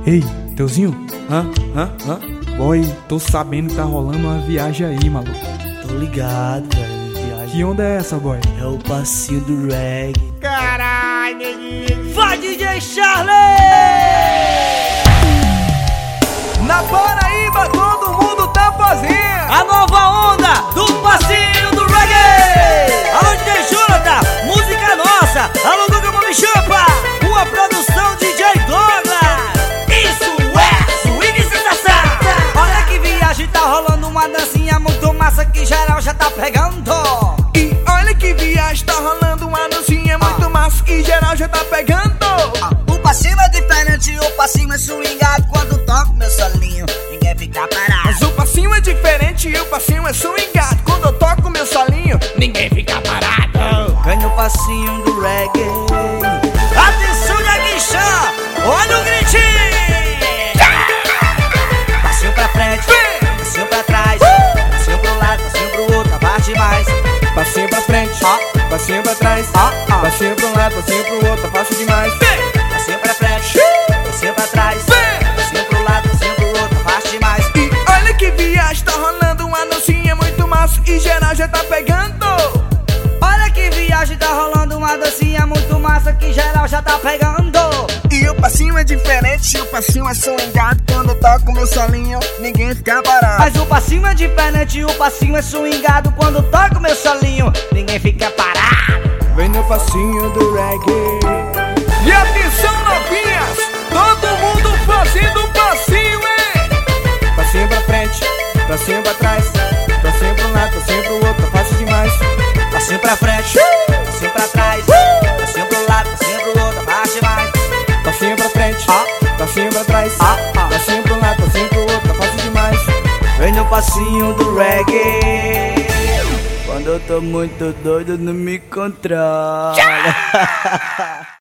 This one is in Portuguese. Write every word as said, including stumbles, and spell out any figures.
Ei, Teuzinho, Hã? Hã? Hã? boy, tô sabendo que tá rolando uma viagem aí, maluco. Tô ligado, velho. Viagem. Que onda é essa, boy? É o passinho do reggae. Caralho, neguinho. Vai, D J Charlie! Na Paraíba todo mundo tá fazendo A nova onda do passinho do reggae! Alô, D J Jonathan, música nossa! Alô, Guga Mami Chupa! Uma produção D J Douglas! Isso é swing sensação! Olha que viagem, tá rolando uma dancinha muito massa que geral já tá pegando! E olha que viagem, tá rolando uma dancinha muito massa e geral já tá pegando. O passinho é diferente, o passinho é swingado. Quando toco meu solinho, ninguém fica parado. Mas o passinho é diferente e o passinho é swingado. Quando eu toco meu solinho, ninguém fica parado. Ganha o passinho do reggae. Atenção, Jaguixã! Olha o gritinho! Passinho pra frente, passinho pra trás, passinho pro lado, passinho pro outro, abate mais. Passinho pra frente, passinho pra trás, passinho pra um lado, passinho pro outro, fácil demais. Passinho pra frente, passinho pra trás, passinho pro lado, passinho pro outro, abate demais. E olha que viagem, tá rolando uma dancinha muito massa e geral já tá pegando. Olha que viagem, tá rolando uma dancinha muito massa que geral já tá pegando. E o passinho é diferente e o passinho é swingado. Quando eu toco meu solinho, ninguém fica parado. Mas o passinho é diferente, o passinho é swingado. Quando toco meu solinho, ninguém fica parado. Vem no passinho do reggae. E atenção, novinhas, todo mundo fazendo passinho, hein? Passinho pra frente, passinho pra trás, passinho pra um lado, passinho pro outro, fácil demais. Passinho pra frente, passinho pra trás, passinho pro lado, passinho pro outro, abate mais. Passinho pra frente, passinho pra trás, passinho pro lado, passinho pro outro, fácil demais. Vem no passinho do reggae. Quando eu tô muito doido, não me controla.